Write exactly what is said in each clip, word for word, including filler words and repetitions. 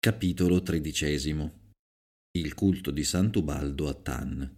Capitolo tredicesimo. Il culto di Sant'Ubaldo a Thann.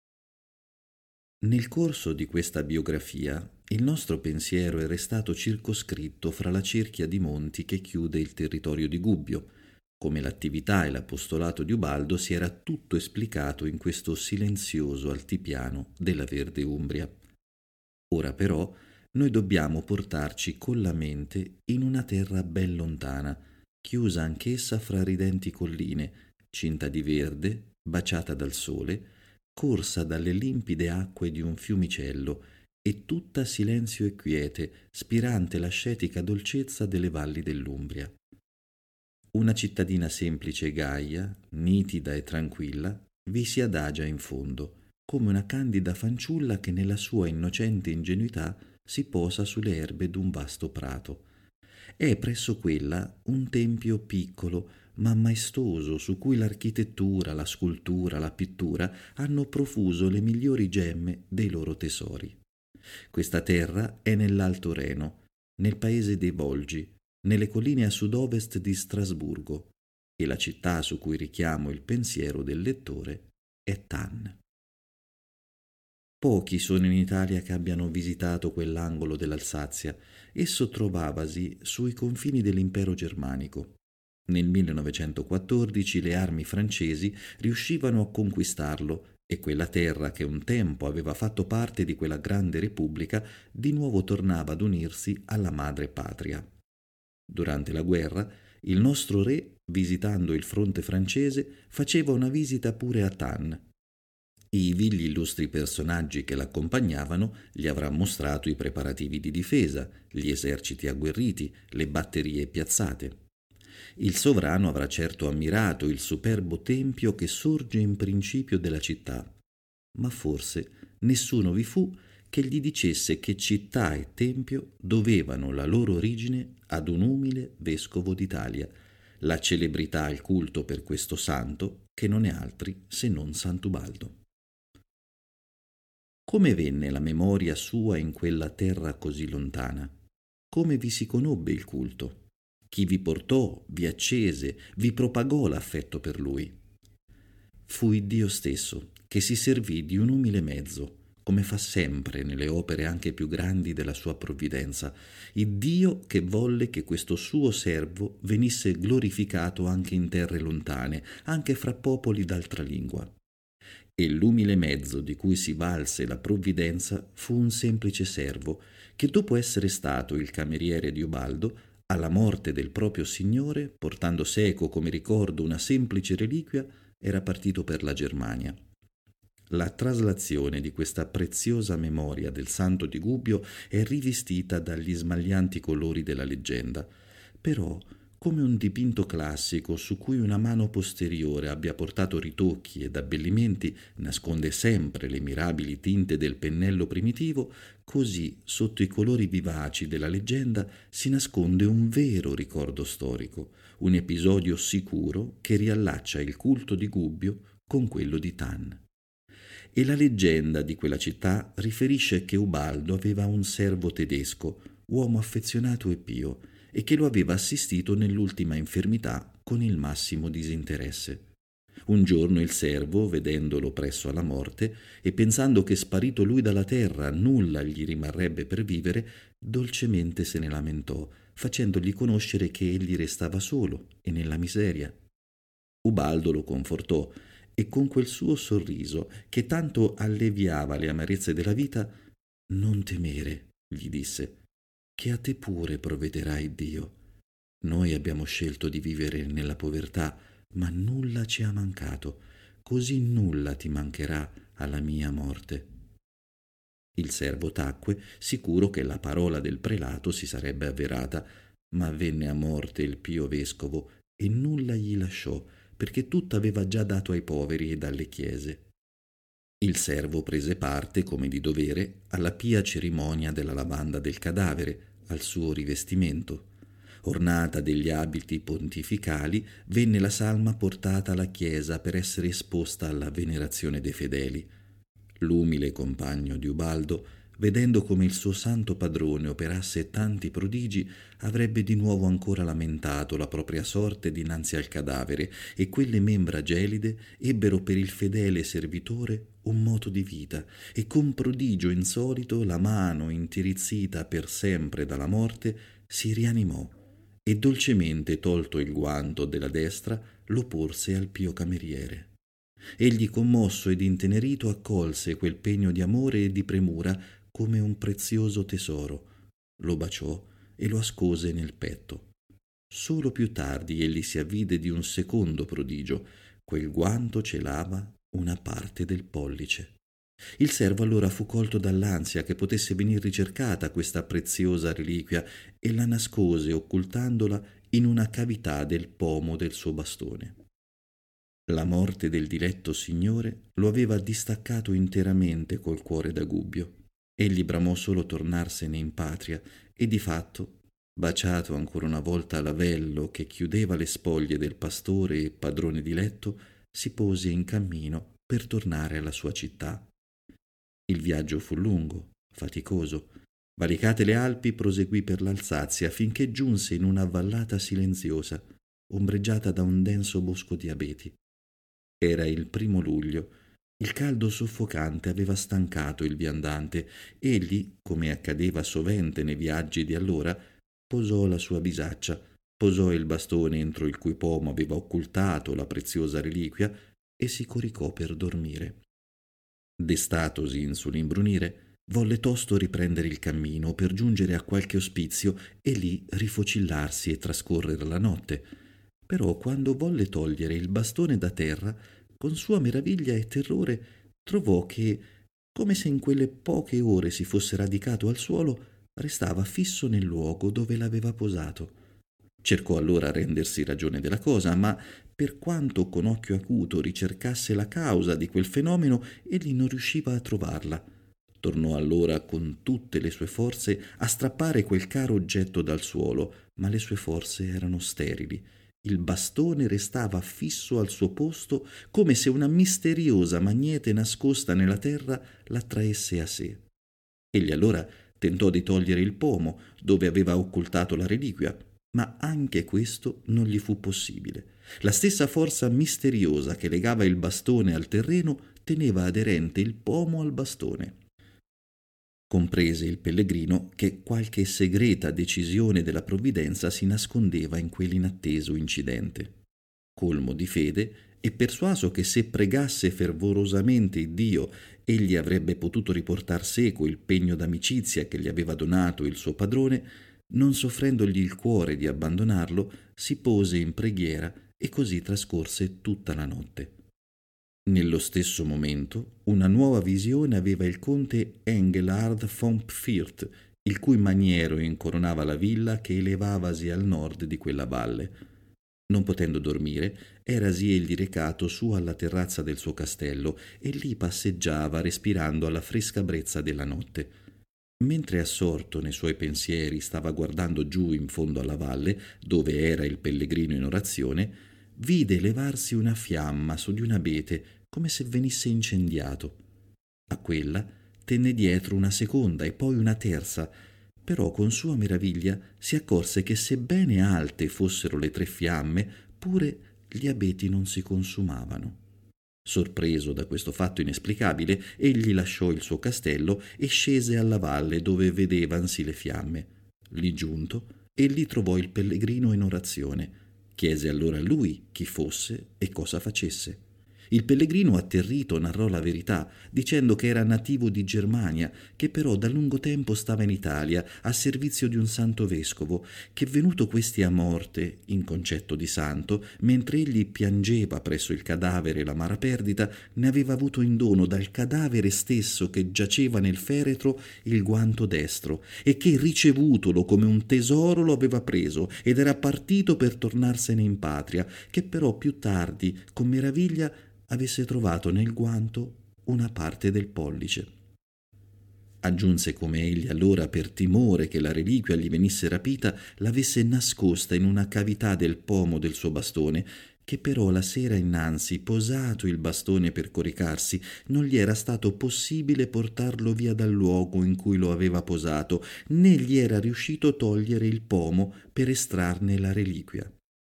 Nel corso di questa biografia, il nostro pensiero è restato circoscritto fra la cerchia di monti che chiude il territorio di Gubbio, come l'attività e l'apostolato di Ubaldo si era tutto esplicato in questo silenzioso altipiano della verde Umbria. Ora però noi dobbiamo portarci con la mente in una terra ben lontana, chiusa anch'essa fra ridenti colline, cinta di verde, baciata dal sole, corsa dalle limpide acque di un fiumicello e tutta silenzio e quiete, spirante l'ascetica dolcezza delle valli dell'Umbria. Una cittadina semplice e gaia, nitida e tranquilla, vi si adagia in fondo, come una candida fanciulla che nella sua innocente ingenuità si posa sulle erbe d'un vasto prato. È presso quella un tempio piccolo ma maestoso su cui l'architettura, la scultura, la pittura hanno profuso le migliori gemme dei loro tesori. Questa terra è nell'Alto Reno, nel paese dei Bolgi, nelle colline a sud-ovest di Strasburgo, e la città su cui richiamo il pensiero del lettore è Thann. Pochi sono in Italia che abbiano visitato quell'angolo dell'Alsazia. Esso trovavasi sui confini dell'impero germanico. Nel millenovecentoquattordici le armi francesi riuscivano a conquistarlo e quella terra che un tempo aveva fatto parte di quella grande repubblica di nuovo tornava ad unirsi alla madre patria. Durante la guerra, il nostro re, visitando il fronte francese, faceva una visita pure a Thann. Ivi gli illustri personaggi che l'accompagnavano gli avrà mostrato i preparativi di difesa, gli eserciti agguerriti, le batterie piazzate. Il sovrano avrà certo ammirato il superbo tempio che sorge in principio della città, ma forse nessuno vi fu che gli dicesse che città e tempio dovevano la loro origine ad un umile vescovo d'Italia, la celebrità al culto per questo santo che non è altri se non Sant'Ubaldo. Come venne la memoria sua in quella terra così lontana? Come vi si conobbe il culto? Chi vi portò, vi accese, vi propagò l'affetto per lui? Fu Dio stesso che si servì di un umile mezzo, come fa sempre nelle opere anche più grandi della sua provvidenza, il Dio che volle che questo suo servo venisse glorificato anche in terre lontane, anche fra popoli d'altra lingua. E l'umile mezzo di cui si valse la provvidenza fu un semplice servo, che dopo essere stato il cameriere di Ubaldo, alla morte del proprio signore, portando seco come ricordo una semplice reliquia, era partito per la Germania. La traslazione di questa preziosa memoria del santo di Gubbio è rivestita dagli smaglianti colori della leggenda, però come un dipinto classico su cui una mano posteriore abbia portato ritocchi ed abbellimenti nasconde sempre le mirabili tinte del pennello primitivo, così sotto i colori vivaci della leggenda si nasconde un vero ricordo storico, un episodio sicuro che riallaccia il culto di Gubbio con quello di Thann. E la leggenda di quella città riferisce che Ubaldo aveva un servo tedesco, uomo affezionato e pio, e che lo aveva assistito nell'ultima infermità con il massimo disinteresse. Un giorno il servo, vedendolo presso alla morte e pensando che sparito lui dalla terra nulla gli rimarrebbe per vivere, dolcemente se ne lamentò, facendogli conoscere che egli restava solo e nella miseria. Ubaldo lo confortò e con quel suo sorriso che tanto alleviava le amarezze della vita, «Non temere», gli disse, «che a te pure provvederà Dio. Noi abbiamo scelto di vivere nella povertà, ma nulla ci ha mancato, così nulla ti mancherà alla mia morte». Il servo tacque, sicuro che la parola del prelato si sarebbe avverata, ma venne a morte il pio vescovo e nulla gli lasciò, perché tutto aveva già dato ai poveri ed alle chiese. Il servo prese parte, come di dovere, alla pia cerimonia della lavanda del cadavere, al suo rivestimento. Ornata degli abiti pontificali, venne la salma portata alla chiesa per essere esposta alla venerazione dei fedeli. L'umile compagno di Ubaldo vedendo come il suo santo padrone operasse tanti prodigi, avrebbe di nuovo ancora lamentato la propria sorte dinanzi al cadavere, e quelle membra gelide ebbero per il fedele servitore un moto di vita, e con prodigio insolito la mano intirizzita per sempre dalla morte si rianimò, e dolcemente tolto il guanto della destra lo porse al pio cameriere. Egli, commosso ed intenerito, accolse quel pegno di amore e di premura come un prezioso tesoro, lo baciò e lo ascose nel petto. Solo più tardi egli si avvide di un secondo prodigio: quel guanto celava una parte del pollice. Il servo allora fu colto dall'ansia che potesse venir ricercata questa preziosa reliquia, e la nascose occultandola in una cavità del pomo del suo bastone. La morte del diletto signore lo aveva distaccato interamente col cuore da Gubbio. Egli bramò solo tornarsene in patria, e di fatto, baciato ancora una volta l'avello che chiudeva le spoglie del pastore e padrone diletto, si pose in cammino per tornare alla sua città. Il viaggio fu lungo, faticoso. Valicate le Alpi, proseguì per l'Alsazia finché giunse in una vallata silenziosa, ombreggiata da un denso bosco di abeti. Era il primo luglio. Il caldo soffocante aveva stancato il viandante. Egli, come accadeva sovente nei viaggi di allora, posò la sua bisaccia, posò il bastone entro il cui pomo aveva occultato la preziosa reliquia e si coricò per dormire. Destatosi in sull'imbrunire, volle tosto riprendere il cammino per giungere a qualche ospizio e lì rifocillarsi e trascorrere la notte. Però quando volle togliere il bastone da terra, con sua meraviglia e terrore trovò che, come se in quelle poche ore si fosse radicato al suolo, restava fisso nel luogo dove l'aveva posato. Cercò allora rendersi ragione della cosa, ma per quanto con occhio acuto ricercasse la causa di quel fenomeno, egli non riusciva a trovarla. Tornò allora con tutte le sue forze a strappare quel caro oggetto dal suolo, ma le sue forze erano sterili. Il bastone restava fisso al suo posto, come se una misteriosa magnete nascosta nella terra l'attraesse a sé. Egli allora tentò di togliere il pomo dove aveva occultato la reliquia, ma anche questo non gli fu possibile. La stessa forza misteriosa che legava il bastone al terreno teneva aderente il pomo al bastone. Comprese il pellegrino che qualche segreta decisione della provvidenza si nascondeva in quell'inatteso incidente. Colmo di fede e persuaso che se pregasse fervorosamente Dio egli avrebbe potuto riportar seco il pegno d'amicizia che gli aveva donato il suo padrone, non soffrendogli il cuore di abbandonarlo, si pose in preghiera e così trascorse tutta la notte. Nello stesso momento una nuova visione aveva il conte Engelhard von Pfirt, il cui maniero incoronava la villa che elevavasi al nord di quella valle. Non potendo dormire, erasi egli recato su alla terrazza del suo castello e lì passeggiava respirando alla fresca brezza della notte. Mentre assorto nei suoi pensieri stava guardando giù in fondo alla valle, dove era il pellegrino in orazione, vide levarsi una fiamma su di un abete come se venisse incendiato. A quella tenne dietro una seconda e poi una terza, però con sua meraviglia si accorse che sebbene alte fossero le tre fiamme, pure gli abeti non si consumavano. Sorpreso da questo fatto inesplicabile, egli lasciò il suo castello e scese alla valle dove vedevansi le fiamme. Lì giunto, egli trovò il pellegrino in orazione. Chiese allora a lui chi fosse e cosa facesse. Il pellegrino, atterrito, narrò la verità, dicendo che era nativo di Germania, che però da lungo tempo stava in Italia a servizio di un santo vescovo, che venuto questi a morte, in concetto di santo, mentre egli piangeva presso il cadavere l'amara perdita, ne aveva avuto in dono dal cadavere stesso che giaceva nel feretro il guanto destro, e che ricevutolo come un tesoro lo aveva preso ed era partito per tornarsene in patria, che però più tardi, con meraviglia, avesse trovato nel guanto una parte del pollice. Aggiunse come egli allora, per timore che la reliquia gli venisse rapita, l'avesse nascosta in una cavità del pomo del suo bastone, che però la sera innanzi, posato il bastone per coricarsi, non gli era stato possibile portarlo via dal luogo in cui lo aveva posato, né gli era riuscito togliere il pomo per estrarne la reliquia.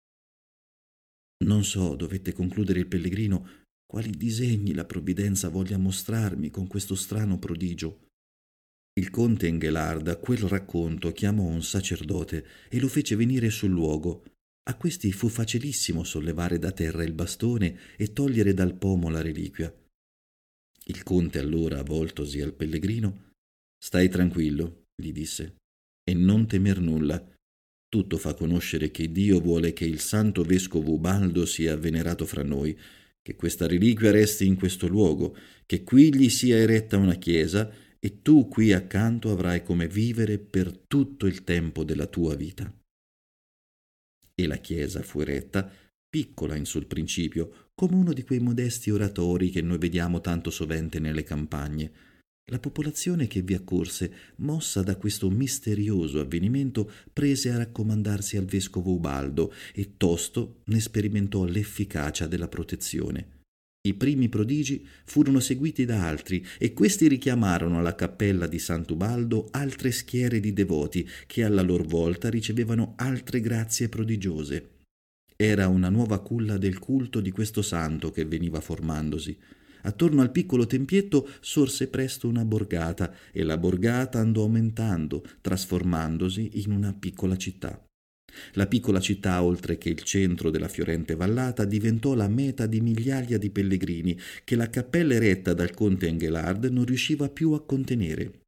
Non so, dovette concludere il pellegrino, quali disegni la provvidenza voglia mostrarmi con questo strano prodigio. Il conte Engelard a quel racconto chiamò un sacerdote e lo fece venire sul luogo. A questi fu facilissimo sollevare da terra il bastone e togliere dal pomo la reliquia. Il conte allora, voltosi al pellegrino: «Stai tranquillo», gli disse, «e non temer nulla. Tutto fa conoscere che Dio vuole che il santo vescovo Ubaldo sia venerato fra noi, che questa reliquia resti in questo luogo, che qui gli sia eretta una chiesa, e tu qui accanto avrai come vivere per tutto il tempo della tua vita». E la chiesa fu eretta, piccola in sul principio, come uno di quei modesti oratori che noi vediamo tanto sovente nelle campagne. La popolazione che vi accorse, mossa da questo misterioso avvenimento, prese a raccomandarsi al vescovo Ubaldo e tosto ne sperimentò l'efficacia della protezione. I primi prodigi furono seguiti da altri e questi richiamarono alla cappella di Sant'Ubaldo altre schiere di devoti che alla lor volta ricevevano altre grazie prodigiose. Era una nuova culla del culto di questo santo che veniva formandosi. Attorno al piccolo tempietto sorse presto una borgata e la borgata andò aumentando, trasformandosi in una piccola città. La piccola città, oltre che il centro della fiorente vallata, diventò la meta di migliaia di pellegrini che la cappella eretta dal conte Engelard non riusciva più a contenere.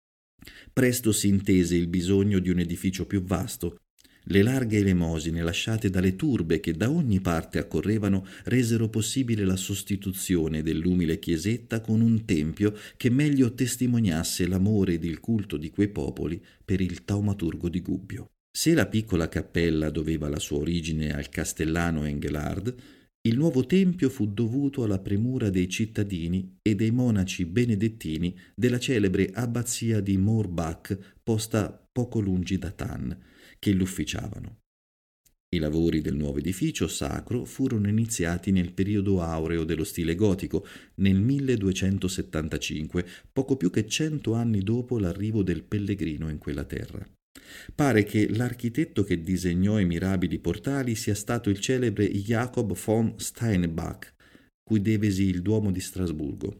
Presto si intese il bisogno di un edificio più vasto. Le larghe elemosine lasciate dalle turbe che da ogni parte accorrevano resero possibile la sostituzione dell'umile chiesetta con un tempio che meglio testimoniasse l'amore ed il culto di quei popoli per il taumaturgo di Gubbio. Se la piccola cappella doveva la sua origine al castellano Engelard, il nuovo tempio fu dovuto alla premura dei cittadini e dei monaci benedettini della celebre abbazia di Morbach, posta poco lungi da Thann, che l'ufficiavano. I lavori del nuovo edificio sacro furono iniziati nel periodo aureo dello stile gotico, nel milleduecentosettantacinque, poco più che cento anni dopo l'arrivo del pellegrino in quella terra. Pare che l'architetto che disegnò i mirabili portali sia stato il celebre Jacob von Steinbach, cui devesi il Duomo di Strasburgo.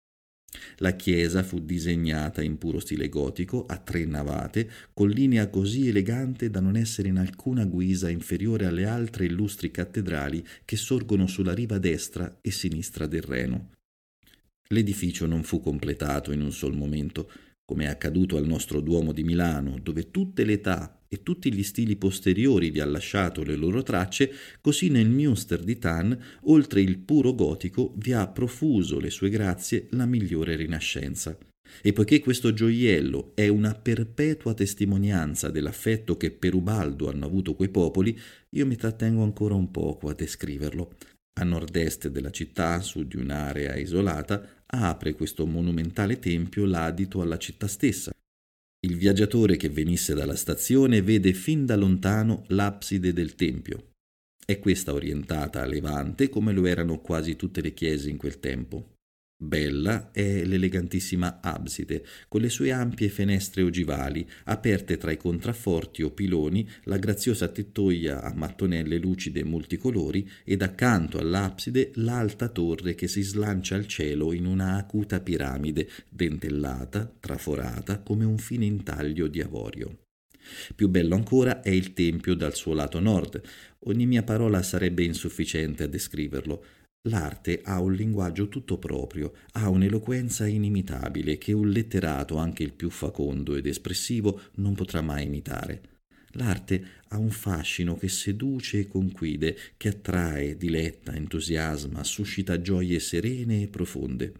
La chiesa fu disegnata in puro stile gotico, a tre navate, con linea così elegante da non essere in alcuna guisa inferiore alle altre illustri cattedrali che sorgono sulla riva destra e sinistra del Reno. L'edificio non fu completato in un sol momento, come è accaduto al nostro Duomo di Milano, dove tutte le età e tutti gli stili posteriori vi ha lasciato le loro tracce, così nel Münster di Thann, oltre il puro gotico, vi ha profuso le sue grazie la migliore rinascenza. E poiché questo gioiello è una perpetua testimonianza dell'affetto che per Ubaldo hanno avuto quei popoli, io mi trattengo ancora un poco a descriverlo. A nord-est della città, su di un'area isolata, apre questo monumentale tempio l'adito alla città stessa. Il viaggiatore che venisse dalla stazione vede fin da lontano l'abside del tempio. È questa orientata a levante come lo erano quasi tutte le chiese in quel tempo. Bella è l'elegantissima abside, con le sue ampie finestre ogivali, aperte tra i contrafforti o piloni, la graziosa tettoia a mattonelle lucide multicolori ed accanto all'abside l'alta torre che si slancia al cielo in una acuta piramide, dentellata, traforata come un fine intaglio di avorio. Più bello ancora è il tempio dal suo lato nord. Ogni mia parola sarebbe insufficiente a descriverlo. L'arte ha un linguaggio tutto proprio, ha un'eloquenza inimitabile che un letterato, anche il più facondo ed espressivo, non potrà mai imitare. L'arte ha un fascino che seduce e conquide, che attrae, diletta, entusiasma, suscita gioie serene e profonde.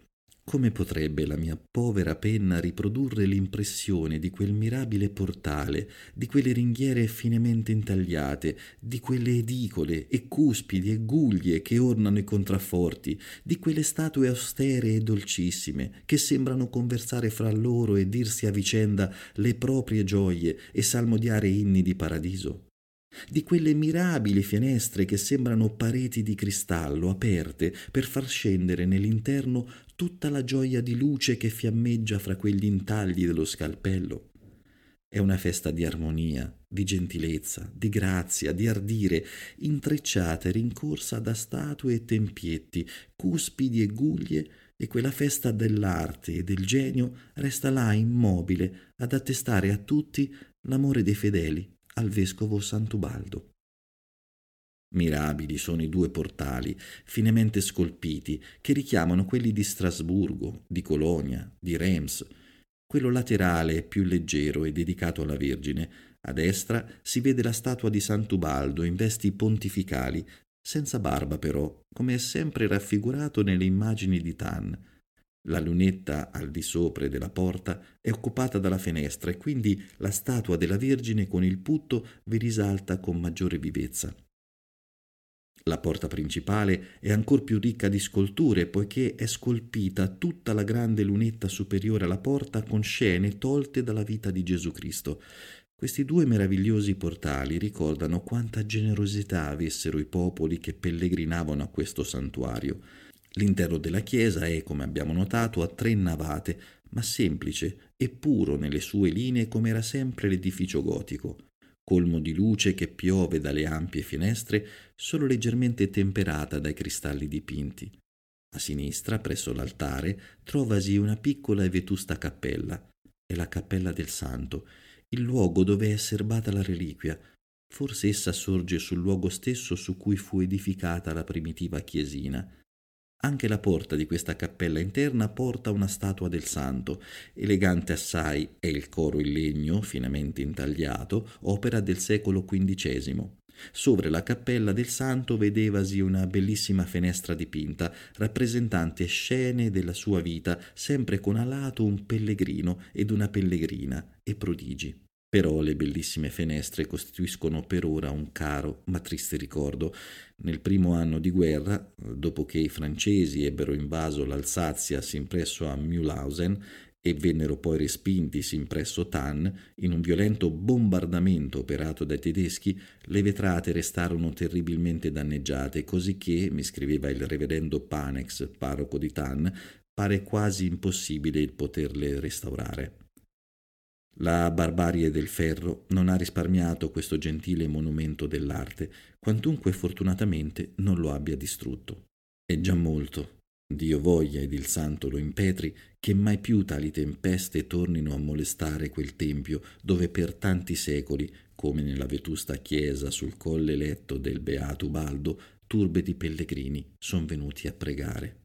Come potrebbe la mia povera penna riprodurre l'impressione di quel mirabile portale, di quelle ringhiere finemente intagliate, di quelle edicole e cuspidi e guglie che ornano i contrafforti, di quelle statue austere e dolcissime che sembrano conversare fra loro e dirsi a vicenda le proprie gioie e salmodiare inni di paradiso? Di quelle mirabili finestre che sembrano pareti di cristallo aperte per far scendere nell'interno tutta la gioia di luce che fiammeggia fra quegli intagli dello scalpello? È una festa di armonia, di gentilezza, di grazia, di ardire, intrecciata e rincorsa da statue e tempietti, cuspidi e guglie, e quella festa dell'arte e del genio resta là immobile ad attestare a tutti l'amore dei fedeli al vescovo Santubaldo. Mirabili sono i due portali, finemente scolpiti, che richiamano quelli di Strasburgo, di Colonia, di Reims. Quello laterale è più leggero e dedicato alla Vergine. A destra si vede la statua di Santubaldo in vesti pontificali, senza barba però, come è sempre raffigurato nelle immagini di Tan. La lunetta al di sopra della porta è occupata dalla finestra e quindi la statua della Vergine con il putto vi risalta con maggiore vivezza. La porta principale è ancor più ricca di scolture, poiché è scolpita tutta la grande lunetta superiore alla porta con scene tolte dalla vita di Gesù Cristo. Questi due meravigliosi portali ricordano quanta generosità avessero i popoli che pellegrinavano a questo santuario. L'interno della chiesa è, come abbiamo notato, a tre navate, ma semplice e puro nelle sue linee come era sempre l'edificio gotico, colmo di luce che piove dalle ampie finestre, solo leggermente temperata dai cristalli dipinti. A sinistra, presso l'altare, trovasi una piccola e vetusta cappella. È la cappella del Santo, il luogo dove è serbata la reliquia. Forse essa sorge sul luogo stesso su cui fu edificata la primitiva chiesina. Anche la porta di questa cappella interna porta una statua del santo. Elegante assai è il coro in legno, finemente intagliato, opera del secolo quindicesimo. Sopra la cappella del santo vedevasi una bellissima finestra dipinta, rappresentante scene della sua vita, sempre con a lato un pellegrino ed una pellegrina e prodigi. Però le bellissime finestre costituiscono per ora un caro ma triste ricordo. Nel primo anno di guerra, dopo che i francesi ebbero invaso l'Alsazia sin presso a Mühlhausen e vennero poi respinti sin presso Thann, in un violento bombardamento operato dai tedeschi, le vetrate restarono terribilmente danneggiate, così che, mi scriveva il reverendo Panex, parroco di Thann, pare quasi impossibile il poterle restaurare. La barbarie del ferro non ha risparmiato questo gentile monumento dell'arte, quantunque fortunatamente non lo abbia distrutto. È già molto, Dio voglia ed il santo lo impetri, che mai più tali tempeste tornino a molestare quel tempio dove per tanti secoli, come nella vetusta chiesa sul colle letto del beato Ubaldo, turbe di pellegrini son venuti a pregare.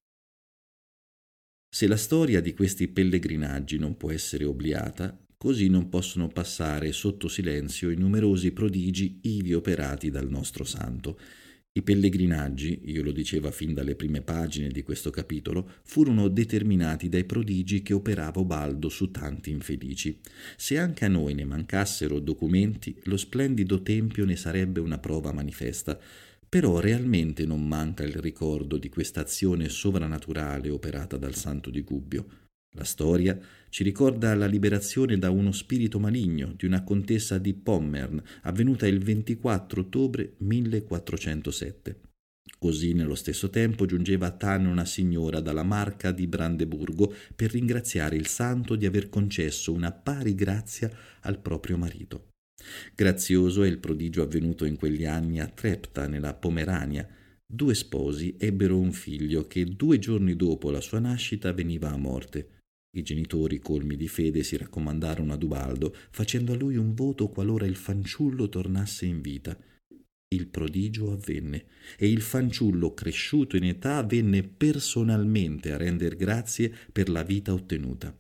Se la storia di questi pellegrinaggi non può essere obliata, così non possono passare sotto silenzio i numerosi prodigi ivi operati dal nostro santo. I pellegrinaggi, io lo diceva fin dalle prime pagine di questo capitolo, furono determinati dai prodigi che operava Ubaldo su tanti infelici. Se anche a noi ne mancassero documenti, lo splendido tempio ne sarebbe una prova manifesta. Però realmente non manca il ricordo di questa azione sovrannaturale operata dal santo di Gubbio. La storia ci ricorda la liberazione da uno spirito maligno di una contessa di Pommern avvenuta il ventiquattro ottobre millequattrocentosette. Così nello stesso tempo giungeva a Thann una signora dalla Marca di Brandeburgo per ringraziare il santo di aver concesso una pari grazia al proprio marito. Grazioso è il prodigio avvenuto in quegli anni a Trepta, nella Pomerania. Due sposi ebbero un figlio che due giorni dopo la sua nascita veniva a morte. I genitori, colmi di fede, si raccomandarono ad Ubaldo, facendo a lui un voto qualora il fanciullo tornasse in vita. Il prodigio avvenne, e il fanciullo, cresciuto in età, venne personalmente a render grazie per la vita ottenuta.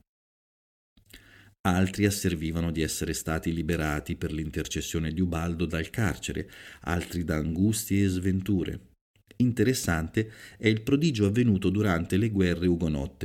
Altri asservivano di essere stati liberati per l'intercessione di Ubaldo dal carcere, altri da angustie e sventure. Interessante è il prodigio avvenuto durante le guerre ugonotte.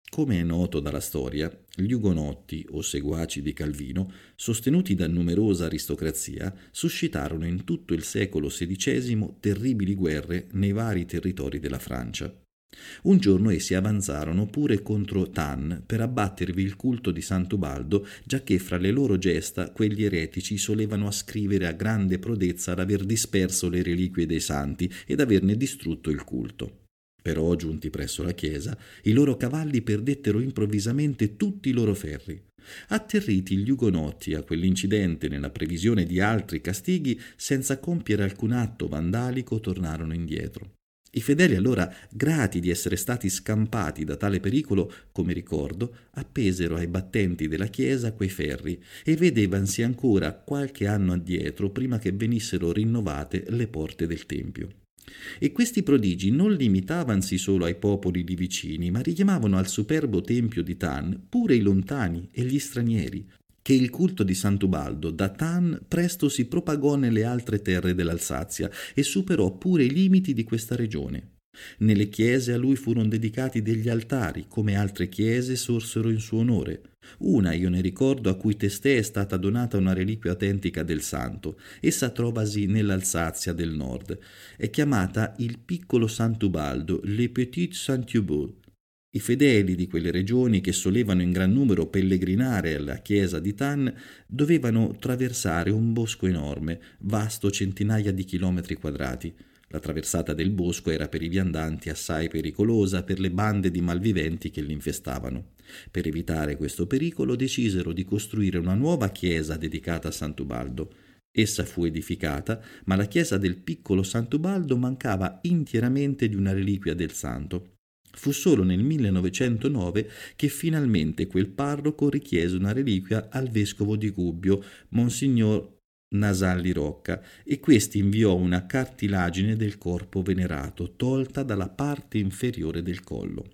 Come è noto dalla storia, gli ugonotti, o seguaci di Calvino, sostenuti da numerosa aristocrazia, suscitarono in tutto il secolo sedicesimo terribili guerre nei vari territori della Francia. Un giorno essi avanzarono pure contro Thann per abbattervi il culto di Sant'Ubaldo, giacché fra le loro gesta quegli eretici solevano ascrivere a grande prodezza l'aver disperso le reliquie dei santi ed averne distrutto il culto. Però, giunti presso la chiesa, i loro cavalli perdettero improvvisamente tutti i loro ferri. Atterriti gli ugonotti a quell'incidente nella previsione di altri castighi, senza compiere alcun atto vandalico, tornarono indietro. I fedeli allora, grati di essere stati scampati da tale pericolo, come ricordo, appesero ai battenti della chiesa quei ferri e vedevansi ancora qualche anno addietro prima che venissero rinnovate le porte del Tempio. E questi prodigi non limitavansi solo ai popoli lì vicini, ma richiamavano al superbo tempio di Thann pure i lontani e gli stranieri, che il culto di Sant'Ubaldo da Thann presto si propagò nelle altre terre dell'Alsazia e superò pure i limiti di questa regione. Nelle chiese a lui furono dedicati degli altari, come altre chiese sorsero in suo onore. Una, io ne ricordo, a cui testè è stata donata una reliquia autentica del santo. Essa trovasi nell'Alsazia del nord. È chiamata il piccolo Sant'Ubaldo, Le Petit Saint-Thibault. I fedeli di quelle regioni, che solevano in gran numero pellegrinare alla chiesa di Thann, dovevano traversare un bosco enorme, vasto centinaia di chilometri quadrati. La traversata del bosco era per i viandanti assai pericolosa per le bande di malviventi che l'infestavano. Per evitare questo pericolo decisero di costruire una nuova chiesa dedicata a Sant'Ubaldo. Essa fu edificata, ma la chiesa del piccolo Sant'Ubaldo mancava intieramente di una reliquia del santo. Fu solo nel millenovecentonove che finalmente quel parroco richiese una reliquia al vescovo di Gubbio, Monsignor Nasalli Rocca, e questi inviò una cartilagine del corpo venerato tolta dalla parte inferiore del collo.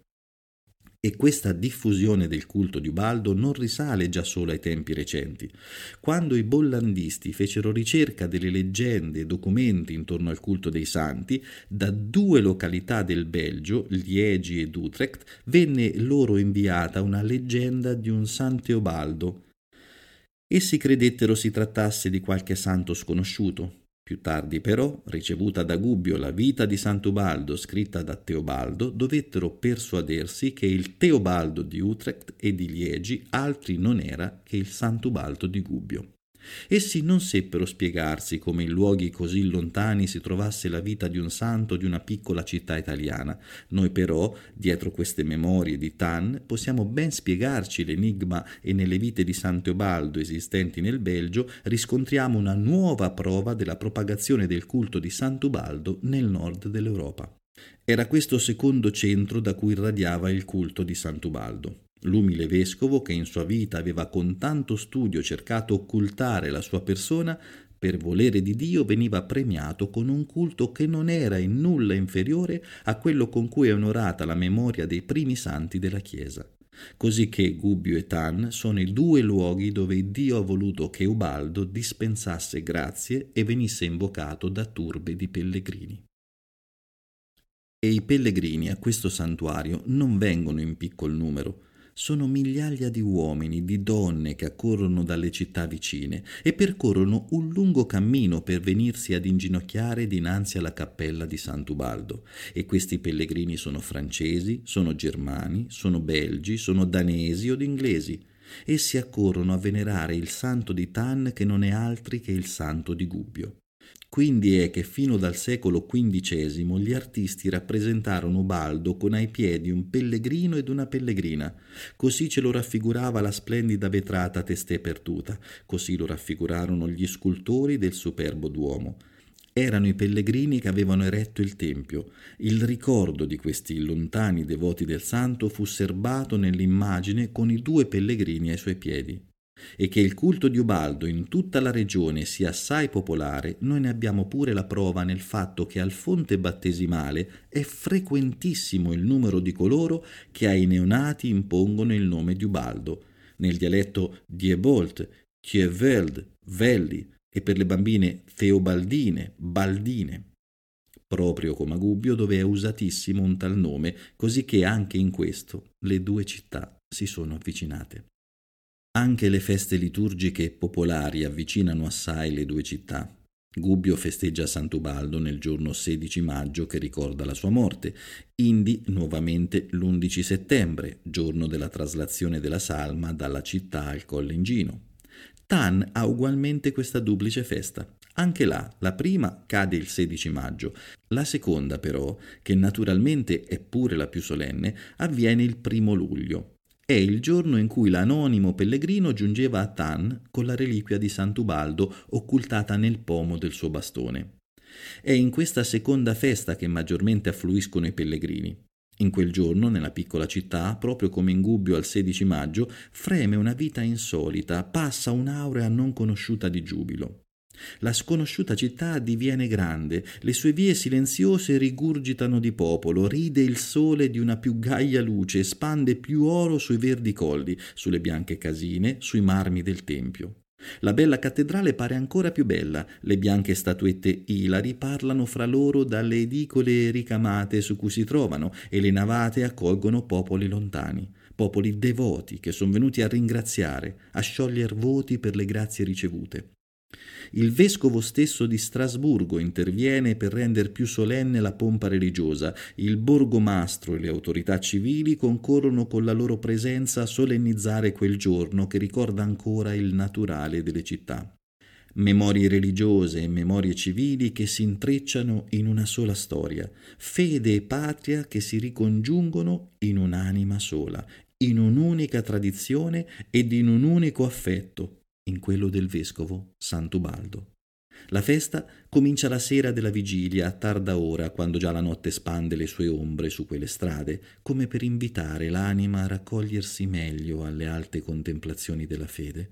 E questa diffusione del culto di Ubaldo non risale già solo ai tempi recenti. Quando i bollandisti fecero ricerca delle leggende e documenti intorno al culto dei santi, da due località del Belgio, Liegi ed Utrecht, venne loro inviata una leggenda di un San Teobaldo. Essi credettero si trattasse di qualche santo sconosciuto. Più tardi però, ricevuta da Gubbio la vita di Sant'Ubaldo scritta da Teobaldo, dovettero persuadersi che il Teobaldo di Utrecht e di Liegi altri non era che il Sant'Ubaldo di Gubbio. Essi non seppero spiegarsi come in luoghi così lontani si trovasse la vita di un santo di una piccola città italiana. Noi però, dietro queste memorie di Thann, possiamo ben spiegarci l'enigma e nelle vite di San Teobaldo esistenti nel Belgio riscontriamo una nuova prova della propagazione del culto di Sant'Ubaldo nel nord dell'Europa. Era questo secondo centro da cui irradiava il culto di Sant'Ubaldo. L'umile vescovo, che in sua vita aveva con tanto studio cercato occultare la sua persona, per volere di Dio veniva premiato con un culto che non era in nulla inferiore a quello con cui è onorata la memoria dei primi santi della Chiesa. Così che Gubbio e Thann sono i due luoghi dove Dio ha voluto che Ubaldo dispensasse grazie e venisse invocato da turbe di pellegrini. E i pellegrini a questo santuario non vengono in piccol numero. Sono migliaia di uomini, di donne che accorrono dalle città vicine e percorrono un lungo cammino per venirsi ad inginocchiare dinanzi alla cappella di Sant'Ubaldo. E questi pellegrini sono francesi, sono germani, sono belgi, sono danesi o inglesi. Essi accorrono a venerare il santo di Thann, che non è altri che il santo di Gubbio. Quindi è che fino dal secolo quindicesimo gli artisti rappresentarono Ubaldo con ai piedi un pellegrino ed una pellegrina. Così ce lo raffigurava la splendida vetrata testè perduta, così lo raffigurarono gli scultori del superbo Duomo. Erano i pellegrini che avevano eretto il Tempio. Il ricordo di questi lontani devoti del santo fu serbato nell'immagine con i due pellegrini ai suoi piedi. E che il culto di Ubaldo in tutta la regione sia assai popolare, noi ne abbiamo pure la prova nel fatto che al fonte battesimale è frequentissimo il numero di coloro che ai neonati impongono il nome di Ubaldo, nel dialetto Diebold, Thieveld, Velli, e per le bambine Teobaldine, Baldine. proprio come a Gubbio, dove è usatissimo un tal nome, così che anche in questo le due città si sono avvicinate. Anche le feste liturgiche popolari avvicinano assai le due città. Gubbio festeggia Sant'Ubaldo nel giorno sedici maggio che ricorda la sua morte, Indi nuovamente l'undici settembre, giorno della traslazione della salma dalla città al Colle Ingino. Thann ha ugualmente questa duplice festa. Anche là, la prima cade il sedici maggio, la seconda però, che naturalmente è pure la più solenne, avviene il primo luglio. È il giorno in cui l'anonimo pellegrino giungeva a Thann con la reliquia di Sant'Ubaldo occultata nel pomo del suo bastone. È in questa seconda festa che maggiormente affluiscono i pellegrini. In quel giorno, nella piccola città, proprio come in Gubbio al sedici maggio, freme una vita insolita, passa un'aurea non conosciuta di giubilo. La sconosciuta città diviene grande, le sue vie silenziose rigurgitano di popolo, ride il sole di una più gaia luce, spande più oro sui verdi colli, sulle bianche casine, sui marmi del tempio. La bella cattedrale pare ancora più bella, le bianche statuette ilari parlano fra loro dalle edicole ricamate su cui si trovano e le navate accolgono popoli lontani, popoli devoti che sono venuti a ringraziare, a scioglier voti per le grazie ricevute. Il vescovo stesso di Strasburgo interviene per rendere più solenne la pompa religiosa. Il borgomastro e le autorità civili concorrono con la loro presenza a solennizzare quel giorno che ricorda ancora il naturale delle città. Memorie religiose e memorie civili che si intrecciano in una sola storia, fede e patria che si ricongiungono in un'anima sola, in un'unica tradizione ed in un unico affetto, in quello del vescovo Sant'Ubaldo. La festa comincia la sera della vigilia a tarda ora, quando già la notte spande le sue ombre su quelle strade, come per invitare l'anima a raccogliersi meglio alle alte contemplazioni della fede.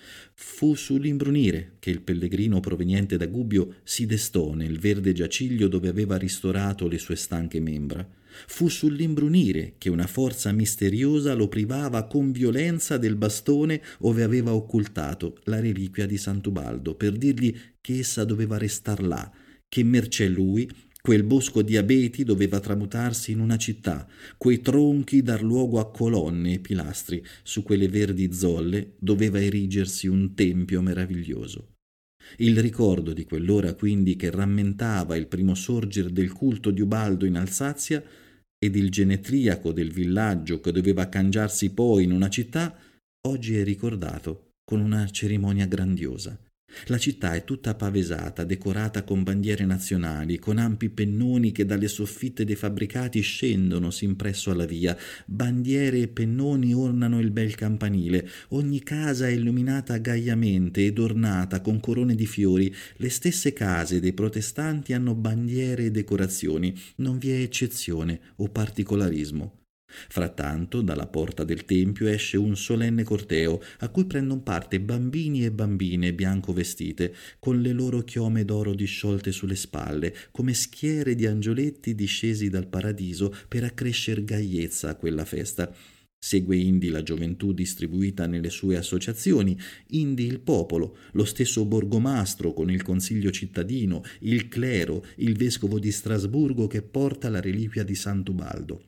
Fu sull'imbrunire che il pellegrino proveniente da Gubbio si destò nel verde giaciglio dove aveva ristorato le sue stanche membra. Fu sull'imbrunire che una forza misteriosa lo privava con violenza del bastone ove aveva occultato la reliquia di Sant'Ubaldo, per dirgli che essa doveva restar là, che mercé lui quel bosco di abeti doveva tramutarsi in una città, quei tronchi dar luogo a colonne e pilastri, su quelle verdi zolle doveva erigersi un tempio meraviglioso. Il ricordo di quell'ora quindi che rammentava il primo sorgere del culto di Ubaldo in Alsazia ed il genetriaco del villaggio che doveva cangiarsi poi in una città, oggi è ricordato con una cerimonia grandiosa. La città è tutta pavesata, decorata con bandiere nazionali, con ampi pennoni che dalle soffitte dei fabbricati scendono sin presso alla via. Bandiere e pennoni ornano il bel campanile. Ogni casa è illuminata gaiamente ed ornata con corone di fiori. Le stesse case dei protestanti hanno bandiere e decorazioni. Non vi è eccezione o particolarismo. Frattanto, dalla porta del tempio esce un solenne corteo a cui prendono parte bambini e bambine bianco vestite, con le loro chiome d'oro disciolte sulle spalle, come schiere di angioletti discesi dal paradiso per accrescer gaiezza a quella festa. Segue indi la gioventù distribuita nelle sue associazioni, indi il popolo, lo stesso borgomastro con il consiglio cittadino, il clero, il vescovo di Strasburgo che porta la reliquia di Sant'Ubaldo.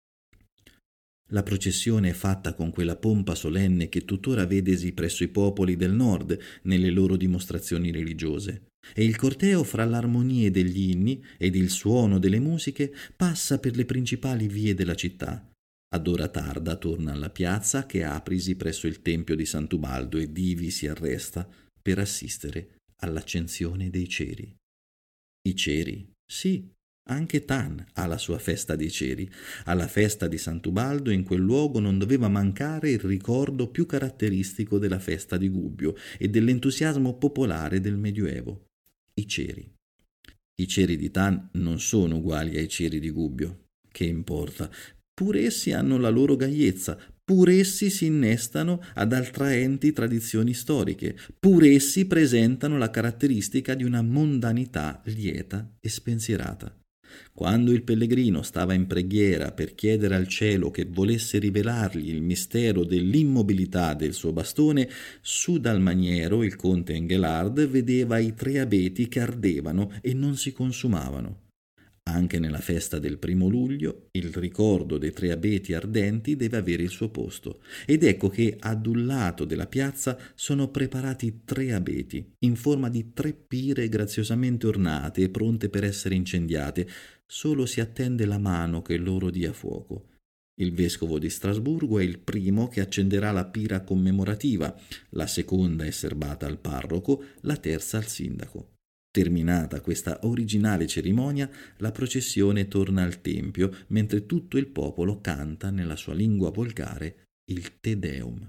La processione è fatta con quella pompa solenne che tuttora vedesi presso i popoli del nord nelle loro dimostrazioni religiose, e il corteo fra l'armonie degli inni ed il suono delle musiche passa per le principali vie della città. Ad ora tarda torna alla piazza che aprisi presso il tempio di Sant'Ubaldo e divi si arresta per assistere all'accensione dei ceri. I ceri, sì, anche Thann ha la sua festa dei ceri. Alla festa di Sant'Ubaldo in quel luogo non doveva mancare il ricordo più caratteristico della festa di Gubbio e dell'entusiasmo popolare del Medioevo: i ceri. I ceri di Thann non sono uguali ai ceri di Gubbio. Che importa? Pur essi hanno la loro gaiezza, pur essi si innestano ad attraenti tradizioni storiche, pur essi presentano la caratteristica di una mondanità lieta e spensierata. Quando il pellegrino stava in preghiera per chiedere al cielo che volesse rivelargli il mistero dell'immobilità del suo bastone, su dal maniero il conte Engelhard vedeva i tre abeti che ardevano e non si consumavano. Anche nella festa del primo luglio il ricordo dei tre abeti ardenti deve avere il suo posto, ed ecco che ad un lato della piazza sono preparati tre abeti in forma di tre pire graziosamente ornate e pronte per essere incendiate. Solo si attende la mano che loro dia fuoco. Il vescovo di Strasburgo è il primo che accenderà la pira commemorativa, la seconda è serbata al parroco, la terza al sindaco. Terminata questa originale cerimonia, la processione torna al tempio, mentre tutto il popolo canta nella sua lingua volgare il Te Deum.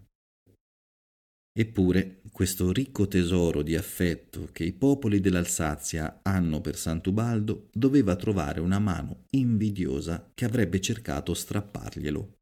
Eppure, questo ricco tesoro di affetto che i popoli dell'Alsazia hanno per Sant'Ubaldo doveva trovare una mano invidiosa che avrebbe cercato strapparglielo.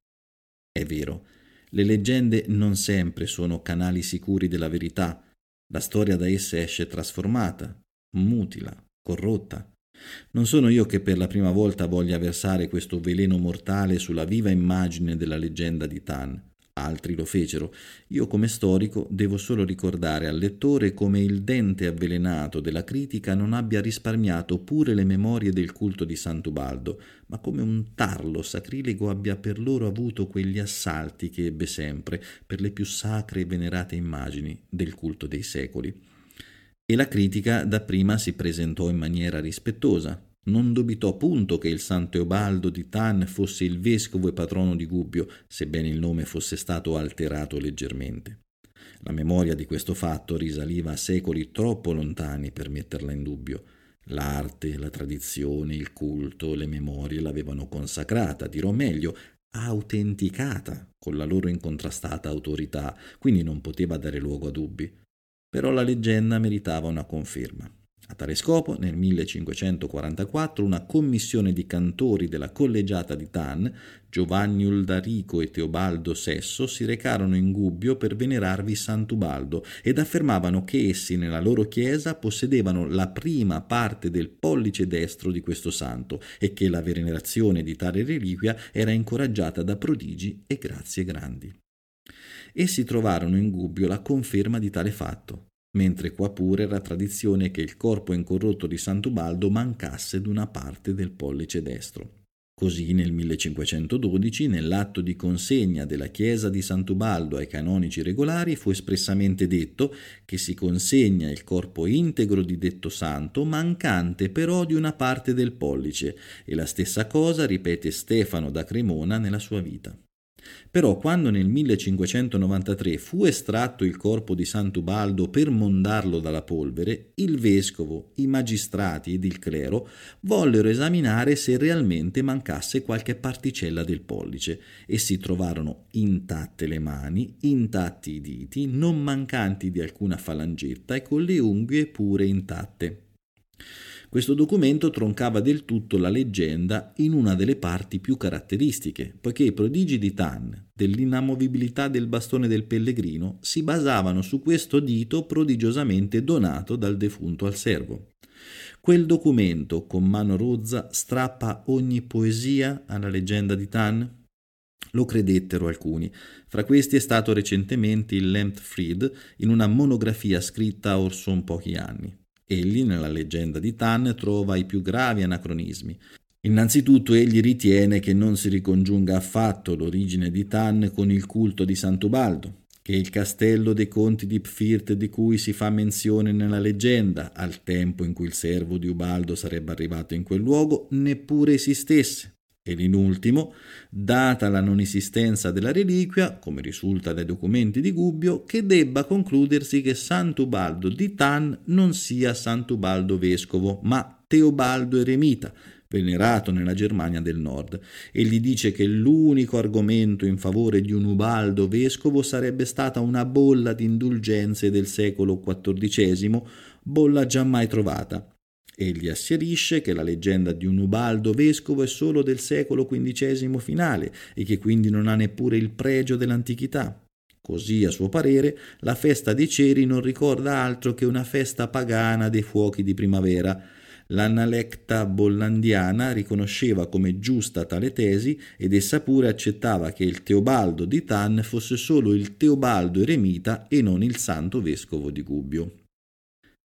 È vero, le leggende non sempre sono canali sicuri della verità, la storia da esse esce trasformata, mutila, corrotta. Non sono io che per la prima volta voglia versare questo veleno mortale sulla viva immagine della leggenda di Tan. Altri lo fecero. Io come storico devo solo ricordare al lettore come il dente avvelenato della critica non abbia risparmiato pure le memorie del culto di Sant'Ubaldo, ma come un tarlo sacrilego abbia per loro avuto quegli assalti che ebbe sempre per le più sacre e venerate immagini del culto dei secoli. E la critica dapprima si presentò in maniera rispettosa. Non dubitò punto che il San Teobaldo di Tan fosse il vescovo e patrono di Gubbio, sebbene il nome fosse stato alterato leggermente. La memoria di questo fatto risaliva a secoli troppo lontani per metterla in dubbio. L'arte, la tradizione, il culto, le memorie l'avevano consacrata, dirò meglio, autenticata con la loro incontrastata autorità, quindi non poteva dare luogo a dubbi. Però la leggenda meritava una conferma. A tale scopo, nel millecinquecentoquarantaquattro, una commissione di cantori della collegiata di Tan, Giovanni Uldarico e Teobaldo Sesso, si recarono in Gubbio per venerarvi Sant'Ubaldo ed affermavano che essi nella loro chiesa possedevano la prima parte del pollice destro di questo santo e che la venerazione di tale reliquia era incoraggiata da prodigi e grazie grandi. Essi trovarono in Gubbio la conferma di tale fatto, mentre qua pure era tradizione che il corpo incorrotto di Sant'Ubaldo mancasse d'una parte del pollice destro. Così nel millecinquecentododici, nell'atto di consegna della chiesa di Sant'Ubaldo ai canonici regolari, fu espressamente detto che si consegna il corpo integro di detto santo, mancante però di una parte del pollice, e la stessa cosa ripete Stefano da Cremona nella sua vita. Però quando nel millecinquecentonovantatré fu estratto il corpo di Sant'Ubaldo per mondarlo dalla polvere, il vescovo, i magistrati ed il clero vollero esaminare se realmente mancasse qualche particella del pollice e si trovarono intatte le mani, intatti i diti, non mancanti di alcuna falangetta e con le unghie pure intatte. Questo documento troncava del tutto la leggenda in una delle parti più caratteristiche, poiché i prodigi di Tan, dell'inamovibilità del bastone del pellegrino, si basavano su questo dito prodigiosamente donato dal defunto al servo. Quel documento, con mano rozza, strappa ogni poesia alla leggenda di Tan? Lo credettero alcuni. Fra questi è stato recentemente il Lemtfried in una monografia scritta or son pochi anni. Egli nella leggenda di Tan trova i più gravi anacronismi. Innanzitutto egli ritiene che non si ricongiunga affatto l'origine di Tan con il culto di Sant'Ubaldo, che il castello dei conti di Pfirt di cui si fa menzione nella leggenda, al tempo in cui il servo di Ubaldo sarebbe arrivato in quel luogo, neppure esistesse. Ed in ultimo, data la non esistenza della reliquia, come risulta dai documenti di Gubbio, che debba concludersi che Sant'Ubaldo di Tan non sia Sant'Ubaldo vescovo, ma Teobaldo eremita, venerato nella Germania del Nord. Egli dice che l'unico argomento in favore di un Ubaldo vescovo sarebbe stata una bolla di indulgenze del secolo quattordicesimo, bolla giammai trovata. Egli asserisce che la leggenda di un Ubaldo vescovo è solo del secolo quindicesimo finale e che quindi non ha neppure il pregio dell'antichità. Così, a suo parere, la festa dei ceri non ricorda altro che una festa pagana dei fuochi di primavera. L'Analecta bollandiana riconosceva come giusta tale tesi ed essa pure accettava che il Teobaldo di Tan fosse solo il Teobaldo eremita e non il santo vescovo di Gubbio.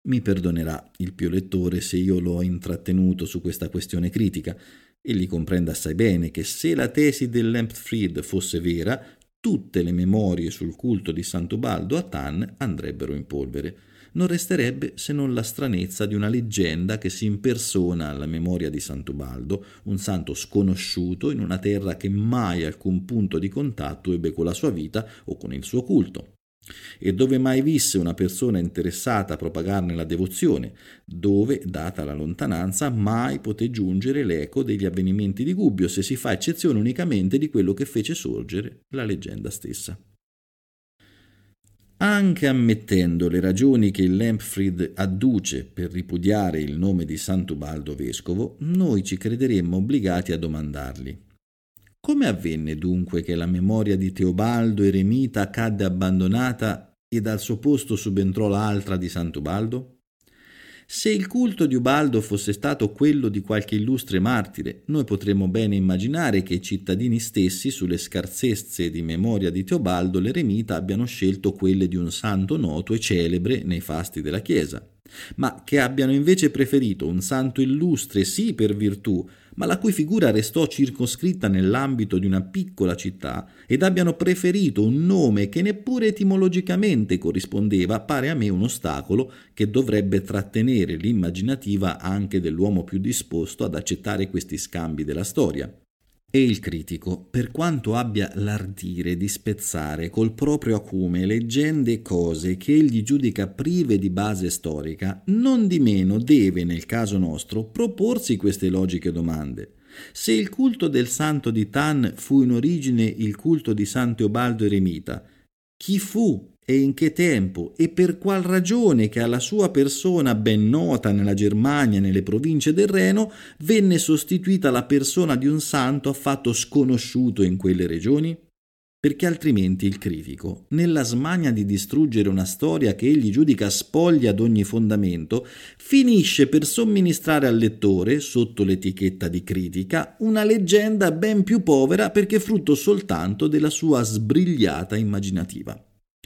Mi perdonerà il pio lettore se io l'ho intrattenuto su questa questione critica. Egli comprende assai bene che se la tesi del Lamprey fosse vera, tutte le memorie sul culto di Sant'Ubaldo a Tann andrebbero in polvere. Non resterebbe se non la stranezza di una leggenda che si impersona alla memoria di Sant'Ubaldo, un santo sconosciuto in una terra che mai alcun punto di contatto ebbe con la sua vita o con il suo culto, e dove mai visse una persona interessata a propagarne la devozione, dove, data la lontananza, mai poté giungere l'eco degli avvenimenti di Gubbio, se si fa eccezione unicamente di quello che fece sorgere la leggenda stessa. Anche ammettendo le ragioni che il Lamprey adduce per ripudiare il nome di Sant'Ubaldo vescovo, noi ci crederemmo obbligati a domandargli: come avvenne dunque che la memoria di Teobaldo eremita cadde abbandonata e dal suo posto subentrò l'altra di Sant'Ubaldo? Se il culto di Ubaldo fosse stato quello di qualche illustre martire, noi potremmo bene immaginare che i cittadini stessi, sulle scarsezze di memoria di Teobaldo l'eremita, abbiano scelto quelle di un santo noto e celebre nei fasti della Chiesa, ma che abbiano invece preferito un santo illustre sì per virtù, ma la cui figura restò circoscritta nell'ambito di una piccola città, ed abbiano preferito un nome che neppure etimologicamente corrispondeva, pare a me un ostacolo che dovrebbe trattenere l'immaginativa anche dell'uomo più disposto ad accettare questi scambi della storia. E il critico, per quanto abbia l'ardire di spezzare col proprio acume leggende e cose che egli giudica prive di base storica, non di meno deve, nel caso nostro, proporsi queste logiche domande. Se il culto del santo di Tann fu in origine il culto di San Teobaldo eremita, chi fu e in che tempo e per qual ragione che alla sua persona ben nota nella Germania e nelle province del Reno venne sostituita la persona di un santo affatto sconosciuto in quelle regioni? Perché altrimenti il critico, nella smania di distruggere una storia che egli giudica spoglia d'ogni fondamento, finisce per somministrare al lettore, sotto l'etichetta di critica, una leggenda ben più povera perché frutto soltanto della sua sbrigliata immaginativa.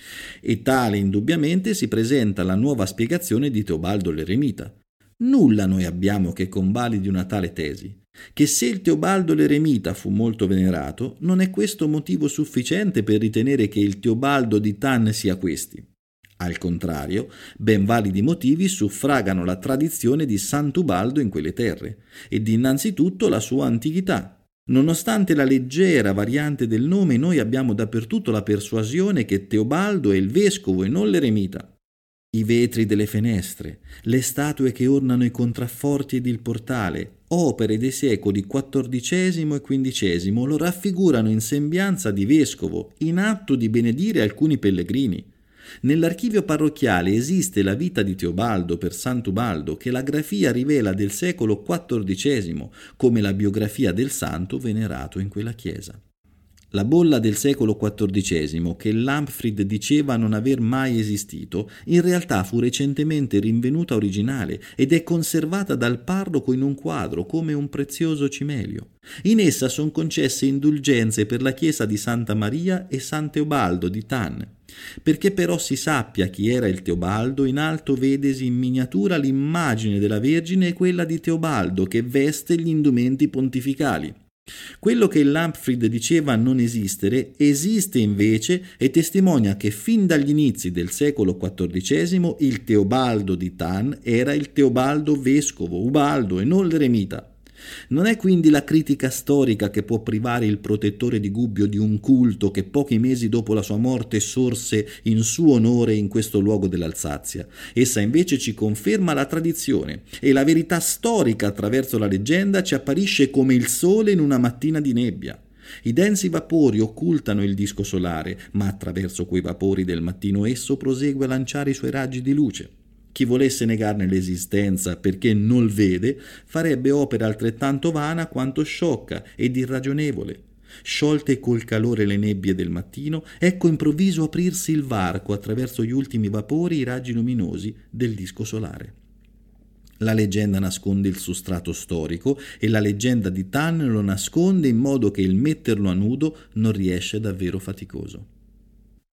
E tale indubbiamente si presenta la nuova spiegazione di Teobaldo l'eremita. Nulla noi abbiamo che convalidi una tale tesi, che se il Teobaldo l'eremita fu molto venerato, non è questo motivo sufficiente per ritenere che il Teobaldo di Tann sia questi. Al contrario, ben validi motivi suffragano la tradizione di Sant'Ubaldo in quelle terre, ed innanzitutto la sua antichità. Nonostante la leggera variante del nome, noi abbiamo dappertutto la persuasione che Teobaldo è il vescovo e non l'eremita. I vetri delle finestre, le statue che ornano i contrafforti ed il portale, opere dei secoli quattordicesimo e quindicesimo, lo raffigurano in sembianza di vescovo, in atto di benedire alcuni pellegrini. Nell'archivio parrocchiale esiste la vita di Teobaldo per Sant'Ubaldo, che la grafia rivela del secolo quattordicesimo, come la biografia del santo venerato in quella chiesa. La bolla del secolo quattordicesimo, che Lamprey diceva non aver mai esistito, in realtà fu recentemente rinvenuta originale ed è conservata dal parroco in un quadro come un prezioso cimelio. In essa sono concesse indulgenze per la chiesa di Santa Maria e San Teobaldo di Tann. Perché però si sappia chi era il Teobaldo, in alto vedesi in miniatura l'immagine della Vergine e quella di Teobaldo che veste gli indumenti pontificali. Quello che il Lamprey diceva non esistere, esiste invece e testimonia che fin dagli inizi del secolo quattordicesimo il Teobaldo di Tann era il Teobaldo vescovo, Ubaldo e non l'eremita. Non è quindi la critica storica che può privare il protettore di Gubbio di un culto che pochi mesi dopo la sua morte sorse in suo onore in questo luogo dell'Alsazia. Essa invece ci conferma la tradizione e la verità storica attraverso la leggenda ci apparisce come il sole in una mattina di nebbia. I densi vapori occultano il disco solare, ma attraverso quei vapori del mattino esso prosegue a lanciare i suoi raggi di luce. Chi volesse negarne l'esistenza perché non vede, farebbe opera altrettanto vana quanto sciocca ed irragionevole. Sciolte col calore le nebbie del mattino, ecco improvviso aprirsi il varco attraverso gli ultimi vapori i raggi luminosi del disco solare. La leggenda nasconde il sostrato storico e la leggenda di Tann lo nasconde in modo che il metterlo a nudo non riesce davvero faticoso.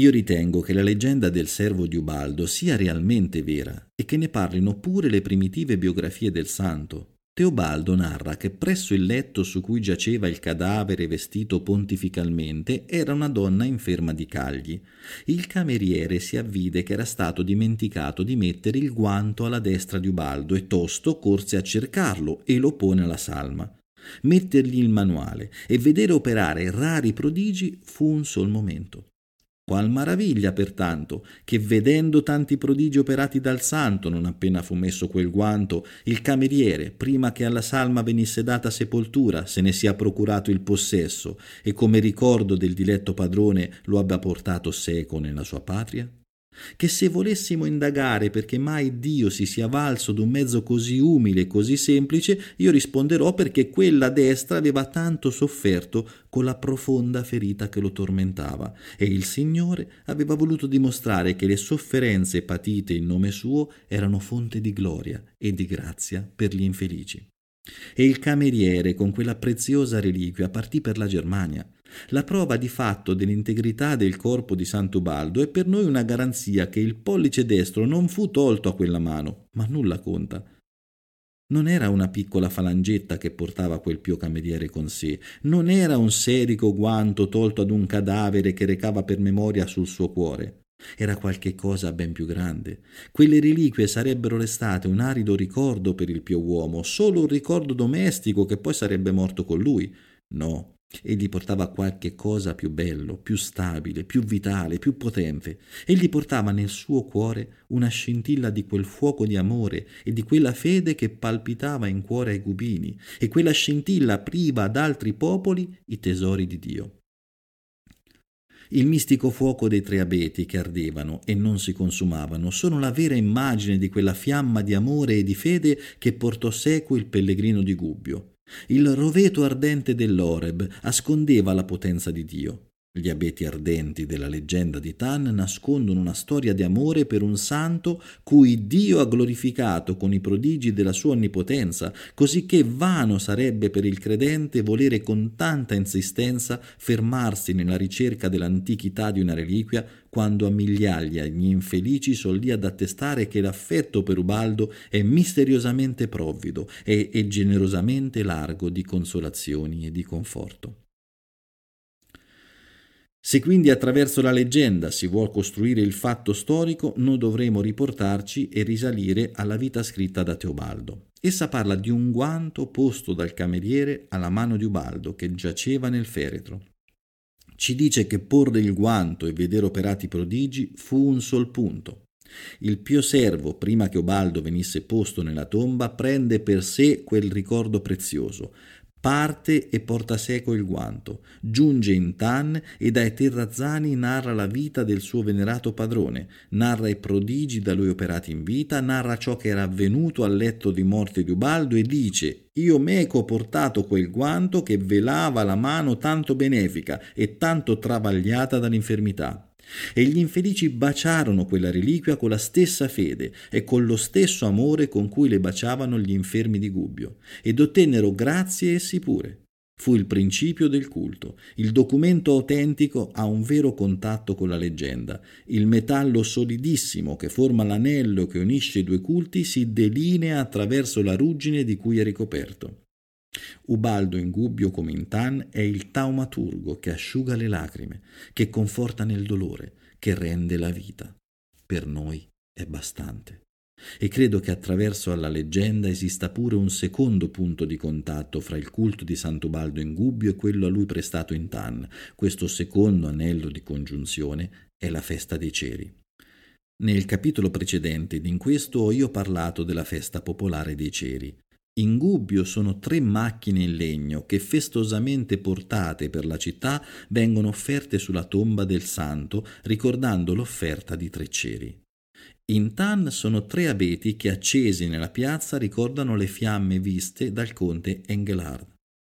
Io ritengo che la leggenda del servo di Ubaldo sia realmente vera e che ne parlino pure le primitive biografie del santo. Teobaldo narra che presso il letto su cui giaceva il cadavere vestito pontificalmente era una donna inferma di cagli. Il cameriere si avvide che era stato dimenticato di mettere il guanto alla destra di Ubaldo e tosto corse a cercarlo e lo pone alla salma. Mettergli il manuale e vedere operare rari prodigi fu un sol momento. Qual maraviglia, pertanto, che vedendo tanti prodigi operati dal santo, non appena fu messo quel guanto, il cameriere, prima che alla salma venisse data sepoltura, se ne sia procurato il possesso e come ricordo del diletto padrone lo abbia portato seco nella sua patria? Che se volessimo indagare perché mai Dio si sia valso d'un mezzo così umile e così semplice, io risponderò perché quella destra aveva tanto sofferto con la profonda ferita che lo tormentava e il Signore aveva voluto dimostrare che le sofferenze patite in nome suo erano fonte di gloria e di grazia per gli infelici. E il cameriere con quella preziosa reliquia partì per la Germania. La prova di fatto dell'integrità del corpo di Sant'Ubaldo è per noi una garanzia che il pollice destro non fu tolto a quella mano, ma nulla conta. Non era una piccola falangetta che portava quel pio cameriere con sé, non era un serico guanto tolto ad un cadavere che recava per memoria sul suo cuore. Era qualche cosa ben più grande. Quelle reliquie sarebbero restate un arido ricordo per il pio uomo, solo un ricordo domestico che poi sarebbe morto con lui. No, egli portava qualche cosa più bello, più stabile, più vitale, più potente. Egli portava nel suo cuore una scintilla di quel fuoco di amore e di quella fede che palpitava in cuore ai cubini, e quella scintilla apriva ad altri popoli i tesori di Dio. Il mistico fuoco dei tre abeti che ardevano e non si consumavano sono la vera immagine di quella fiamma di amore e di fede che portò seco il pellegrino di Gubbio. Il roveto ardente dell'Oreb ascondeva la potenza di Dio. Gli abeti ardenti della leggenda di Tan nascondono una storia di amore per un santo cui Dio ha glorificato con i prodigi della sua onnipotenza, cosicché vano sarebbe per il credente volere con tanta insistenza fermarsi nella ricerca dell'antichità di una reliquia, quando a migliaia gli infelici sono lì ad attestare che l'affetto per Ubaldo è misteriosamente provvido e, e generosamente largo di consolazioni e di conforto. Se quindi attraverso la leggenda si vuol costruire il fatto storico, noi dovremo riportarci e risalire alla vita scritta da Teobaldo. Essa parla di un guanto posto dal cameriere alla mano di Ubaldo che giaceva nel feretro. Ci dice che porre il guanto e vedere operati prodigi fu un sol punto. Il pio servo, prima che Ubaldo venisse posto nella tomba, prende per sé quel ricordo prezioso, parte e porta seco il guanto, giunge in Tan e dai terrazzani narra la vita del suo venerato padrone, narra i prodigi da lui operati in vita, narra ciò che era avvenuto al letto di morte di Ubaldo e dice: «Io meco ho portato quel guanto che velava la mano tanto benefica e tanto travagliata dall'infermità». E gli infelici baciarono quella reliquia con la stessa fede e con lo stesso amore con cui le baciavano gli infermi di Gubbio, ed ottennero grazie essi pure. Fu il principio del culto, il documento autentico a un vero contatto con la leggenda. Il metallo solidissimo che forma l'anello che unisce i due culti si delinea attraverso la ruggine di cui è ricoperto. Ubaldo in Gubbio come in Tan è il taumaturgo che asciuga le lacrime, che conforta nel dolore, che rende la vita. Per noi è bastante. E credo che attraverso alla leggenda esista pure un secondo punto di contatto fra il culto di Sant'Ubaldo in Gubbio e quello a lui prestato in Tan. Questo secondo anello di congiunzione è la festa dei ceri. Nel capitolo precedente ed in questo ho io parlato della festa popolare dei ceri. In Gubbio sono tre macchine in legno che, festosamente portate per la città, vengono offerte sulla tomba del santo, ricordando l'offerta di tre ceri. In Tan sono tre abeti che, accesi nella piazza, ricordano le fiamme viste dal conte Engelhard.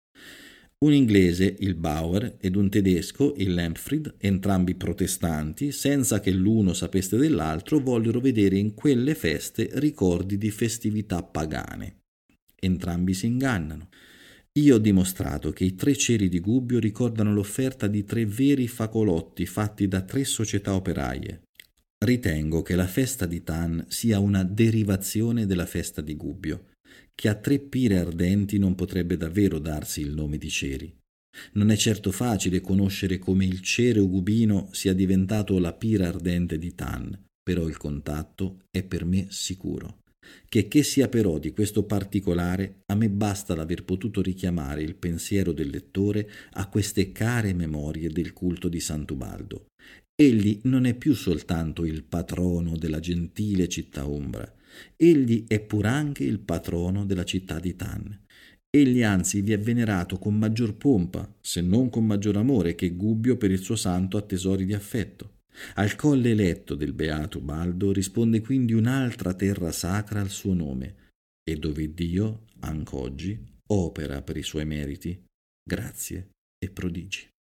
Un inglese, il Bauer, ed un tedesco, il Lemfried, entrambi protestanti, senza che l'uno sapesse dell'altro, vollero vedere in quelle feste ricordi di festività pagane. Entrambi si ingannano. Io ho dimostrato che i tre ceri di Gubbio ricordano l'offerta di tre veri facolotti fatti da tre società operaie. Ritengo che la festa di Tan sia una derivazione della festa di Gubbio, che a tre pire ardenti non potrebbe davvero darsi il nome di ceri. Non è certo facile conoscere come il cereo gubino sia diventato la pira ardente di Tan, però il contatto è per me sicuro. Che che sia però di questo particolare, a me basta l'aver potuto richiamare il pensiero del lettore a queste care memorie del culto di Sant'Ubaldo. Egli non è più soltanto il patrono della gentile città ombra, egli è pur anche il patrono della città di Tan. Egli anzi vi è venerato con maggior pompa, se non con maggior amore, che Gubbio per il suo santo a tesori di affetto. Al colle eletto del beato Baldo risponde quindi un'altra terra sacra al suo nome, e dove Dio, anc'oggi, opera per i suoi meriti, grazie e prodigi.